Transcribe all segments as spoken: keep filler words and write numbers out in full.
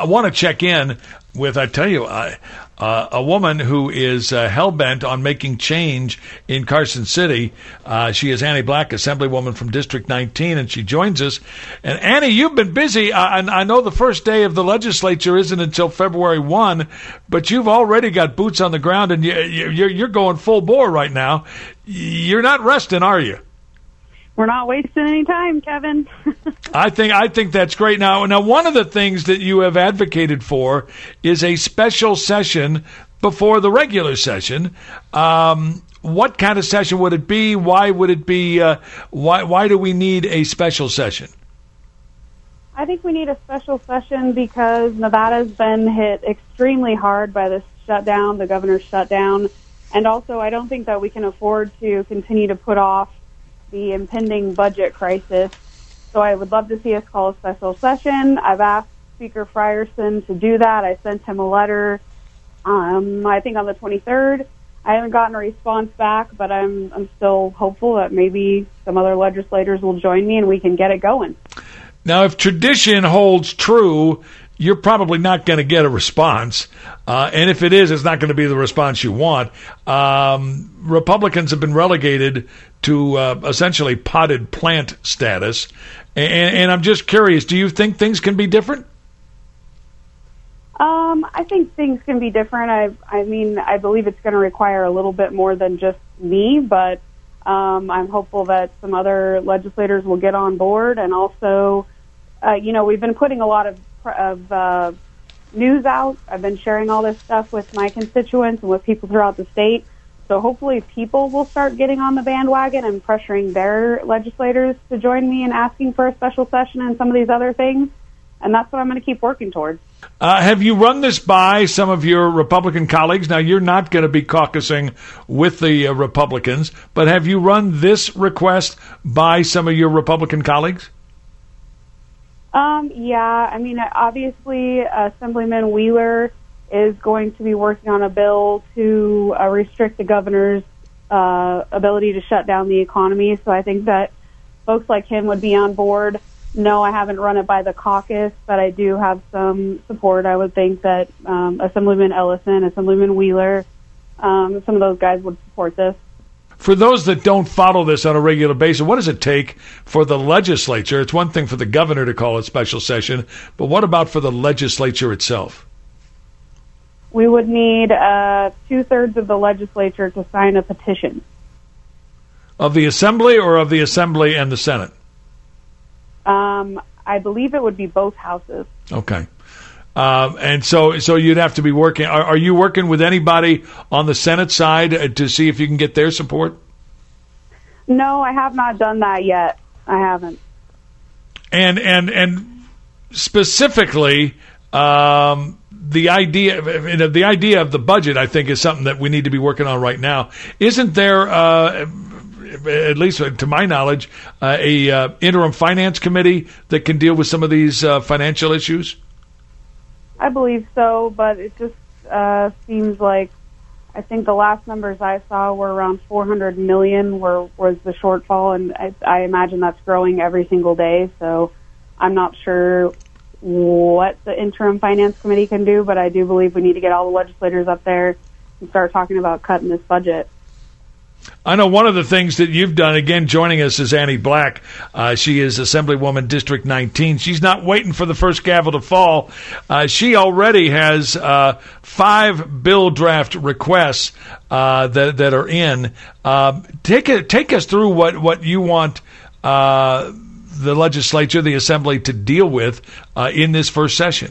I want to check in with, I tell you, uh, uh, a woman who is uh, hell-bent on making change in Carson City. Uh, she is Annie Black, Assemblywoman from District nineteen, and she joins us. And Annie, you've been busy. I, I know the first day of the legislature isn't until February first, but you've already got boots on the ground, and you, you're, you're going full bore right now. You're not resting, are you? We're not wasting any time, Kevin. I think I think that's great. Now, now, one of the things that you have advocated for is a special session before the regular session. Um, what kind of session would it be? Why would it be? Uh, why why do we need a special session? I think we need a special session because Nevada's been hit extremely hard by this shutdown, the governor's shutdown, and also I don't think that we can afford to continue to put off the impending budget crisis. So I would love to see us call a special session. I've asked Speaker Frierson to do that. I sent him a letter, um, I think on the twenty-third. I haven't gotten a response back, but I'm I'm still hopeful that maybe some other legislators will join me and we can get it going. Now, if tradition holds true, you're probably not going to get a response. Uh, and if it is, it's not going to be the response you want. Um, Republicans have been relegated to uh, essentially potted plant status. And, and I'm just curious, do you think things can be different? Um, I think things can be different. I, I mean, I believe it's going to require a little bit more than just me, but um, I'm hopeful that some other legislators will get on board. And also, uh, you know, we've been putting a lot of of uh, news out. I've been sharing all this stuff with my constituents and with people throughout the state. So hopefully people will start getting on the bandwagon and pressuring their legislators to join me in asking for a special session and some of these other things. And that's what I'm going to keep working towards. Uh, have you run this by some of your Republican colleagues? Now, you're not going to be caucusing with the uh, Republicans, but have you run this request by some of your Republican colleagues? Um, yeah, I mean, obviously, Assemblyman Wheeler is going to be working on a bill to uh, restrict the governor's uh, ability to shut down the economy. So I think that folks like him would be on board. No, I haven't run it by the caucus, but I do have some support. I would think that um, Assemblyman Ellison, Assemblyman Wheeler, um, some of those guys would support this. For those that don't follow this on a regular basis, what does it take for the legislature? It's one thing for the governor to call a special session, but what about for the legislature itself? We would need uh, two-thirds of the legislature to sign a petition. Of the Assembly or of the Assembly and the Senate? Um, I believe it would be both houses. Okay. Um, and so so you'd have to be working. Are, are you working with anybody on the Senate side to see if you can get their support? No, I have not done that yet. I haven't. And and and specifically, um, the idea you know, the idea of the budget, I think, is something that we need to be working on right now. Isn't there, uh, at least to my knowledge, uh, a uh, interim finance committee that can deal with some of these uh, financial issues? I believe so, but it just uh, seems like I think the last numbers I saw were around four hundred million were, was the shortfall, and I, I imagine that's growing every single day. So I'm not sure what the interim finance committee can do, but I do believe we need to get all the legislators up there and start talking about cutting this budget. I know one of the things that you've done, again, joining us is Annie Black. Uh, she is Assemblywoman District nineteen. She's not waiting for the first gavel to fall. Uh, she already has uh, five bill draft requests uh, that that are in. Uh, take it, take us through what, what you want uh, the legislature, the Assembly, to deal with uh, in this first session.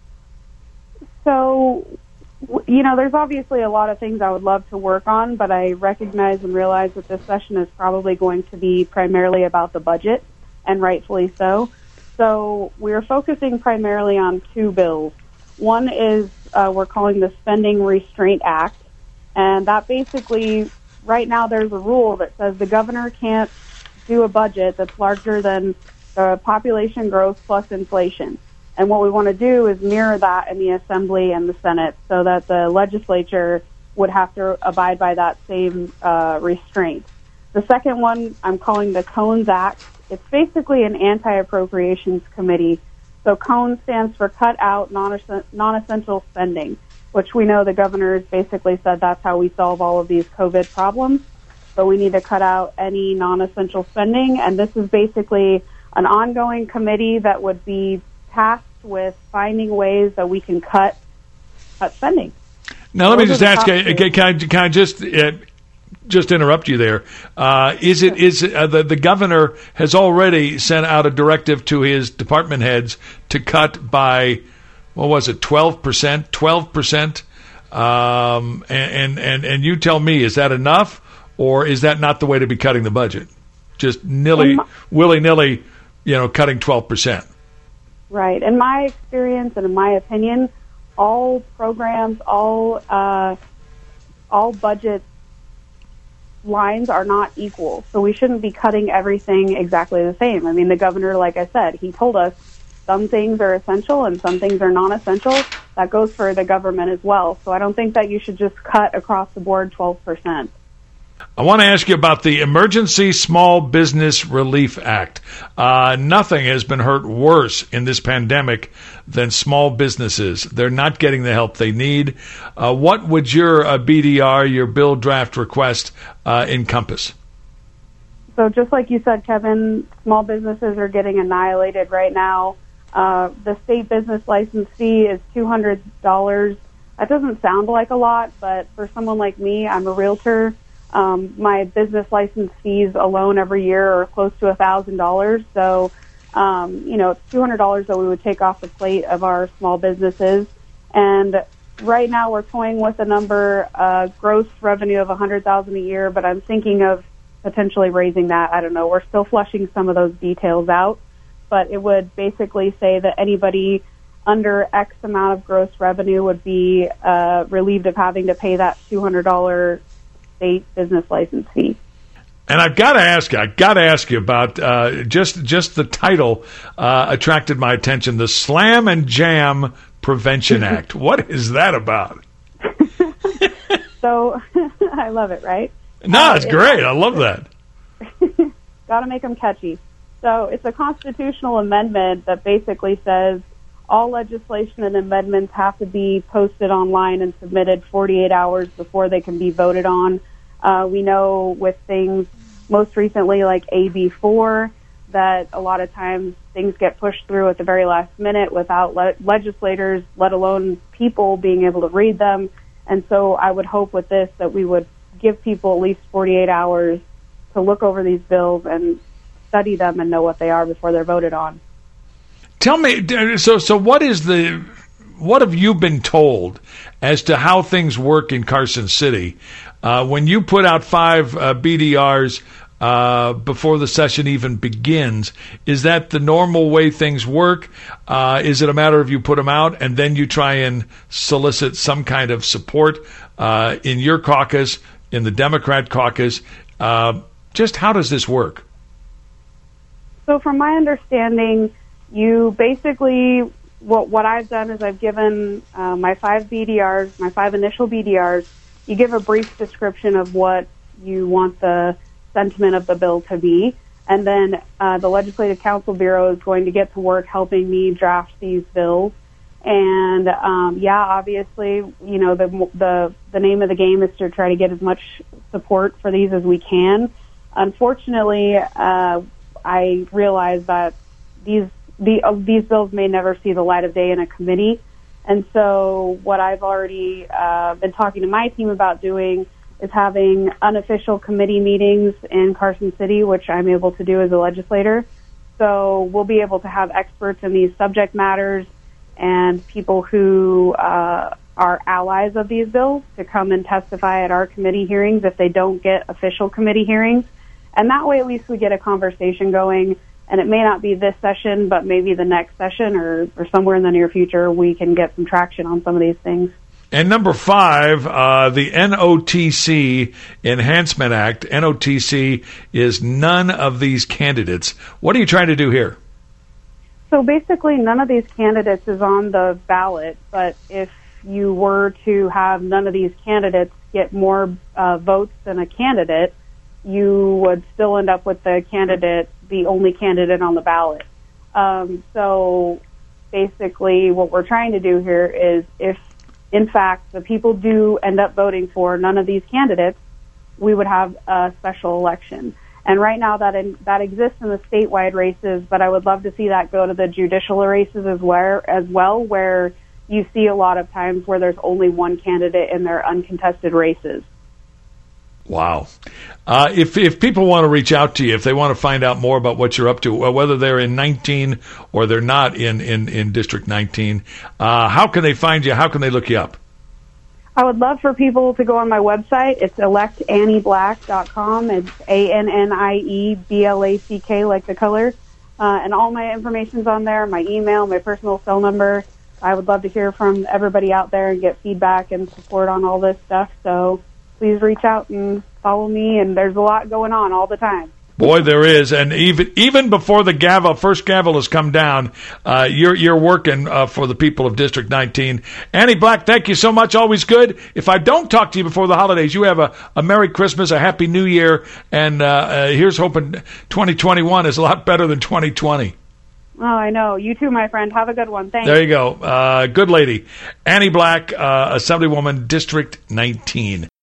So, you know, there's obviously a lot of things I would love to work on, but I recognize and realize that this session is probably going to be primarily about the budget, and rightfully so. So we're focusing primarily on two bills. One is uh, we're calling the Spending Restraint Act, and that basically, right now there's a rule that says the governor can't do a budget that's larger than the population growth plus inflation. And what we want to do is mirror that in the Assembly and the Senate so that the legislature would have to abide by that same uh, restraint. The second one I'm calling the Cones Act. It's basically an anti-appropriations committee. So CONE stands for Cut Out Non- Non-Essential Spending, which we know the governor has basically said that's how we solve all of these COVID problems. So we need to cut out any non-essential spending, and this is basically an ongoing committee that would be tasked with finding ways that we can cut cut spending. Now, let me just ask you, can I, can I just uh, just interrupt you there? Uh, is it is uh, the the governor has already sent out a directive to his department heads to cut by, what was it, twelve percent, twelve percent, um, and and and you tell me, is that enough, or is that not the way to be cutting the budget? Just nilly willy nilly, you know, cutting twelve percent. Right. In my experience and in my opinion, all programs, all uh, all budget lines are not equal. So we shouldn't be cutting everything exactly the same. I mean, the governor, like I said, he told us some things are essential and some things are non-essential. That goes for the government as well. So I don't think that you should just cut across the board twelve percent. I want to ask you about the Emergency Small Business Relief Act. Uh, nothing has been hurt worse in this pandemic than small businesses. They're not getting the help they need. Uh, what would your uh, B D R, your bill draft request, uh, encompass? So just like you said, Kevin, small businesses are getting annihilated right now. Uh, the state business license fee is two hundred dollars. That doesn't sound like a lot, but for someone like me, I'm a realtor. Um, my business license fees alone every year are close to one thousand dollars. So, um, you know, it's two hundred dollars that we would take off the plate of our small businesses. And right now we're toying with a number, uh, gross revenue of one hundred thousand dollars a year, but I'm thinking of potentially raising that. I don't know. We're still fleshing some of those details out. But it would basically say that anybody under X amount of gross revenue would be uh, relieved of having to pay that two hundred dollars state business license fee. And I've got to ask you, I've got to ask you about uh, just just the title uh, attracted my attention, the Slam and Jam Prevention Act. What is that about? So, I love it, right? No, uh, it's great. I love that. Got to make them catchy. So it's a constitutional amendment that basically says all legislation and amendments have to be posted online and submitted forty-eight hours before they can be voted on. Uh, we know with things most recently like A B four that a lot of times things get pushed through at the very last minute without le- legislators, let alone people, being able to read them. And so I would hope with this that we would give people at least forty-eight hours to look over these bills and study them and know what they are before they're voted on. Tell me, so so what is the, what have you been told as to how things work in Carson City uh, when you put out five uh, B D Rs uh, before the session even begins? Is that the normal way things work? Uh, is it a matter of you put them out and then you try and solicit some kind of support uh, in your caucus, in the Democrat caucus? Uh, just how does this work? So from my understanding, you basically, what what I've done is I've given uh, my five B D Rs, my five initial B D Rs, you give a brief description of what you want the sentiment of the bill to be, and then uh, the Legislative Counsel Bureau is going to get to work helping me draft these bills. And um, yeah, obviously, you know, the the the name of the game is to try to get as much support for these as we can. Unfortunately, uh, I realize that these the uh, these bills may never see the light of day in a committee, and so what I've already uh, been talking to my team about doing is having unofficial committee meetings in Carson City, which I'm able to do as a legislator. So we'll be able to have experts in these subject matters and people who uh, are allies of these bills to come and testify at our committee hearings if they don't get official committee hearings. And that way at least we get a conversation going, and it may not be this session, but maybe the next session or, or somewhere in the near future we can get some traction on some of these things. And number five, uh, the N O T C Enhancement Act. N O T C is none of these candidates. What are you trying to do here? So basically none of these candidates is on the ballot, but if you were to have none of these candidates get more uh, votes than a candidate, you would still end up with the candidate, the only candidate on the ballot. Um, so basically what we're trying to do here is if, in fact, the people do end up voting for none of these candidates, we would have a special election. And right now that in, that exists in the statewide races, but I would love to see that go to the judicial races as well, as well, where you see a lot of times where there's only one candidate in their uncontested races. Wow. Uh, if if people want to reach out to you, if they want to find out more about what you're up to, whether they're in nineteen or they're not in, in, in District nineteen, uh, how can they find you? How can they look you up? I would love for people to go on my website. It's elect annie black dot com. It's A N N I E B L A C K, like the color. Uh, and all my information's on there, my email, my personal cell number. I would love to hear from everybody out there and get feedback and support on all this stuff. So please reach out and follow me. And there's a lot going on all the time. Boy, there is, and even even before the gavel, first gavel has come down, uh, you're you're working uh, for the people of District nineteen. Annie Black, thank you so much. Always good. If I don't talk to you before the holidays, you have a, a Merry Christmas, a Happy New Year, and uh, uh, here's hoping twenty twenty-one is a lot better than twenty twenty. Oh, I know. You too, my friend. Have a good one. Thanks. There you go. Uh, good lady. Annie Black, uh, Assemblywoman, District nineteen.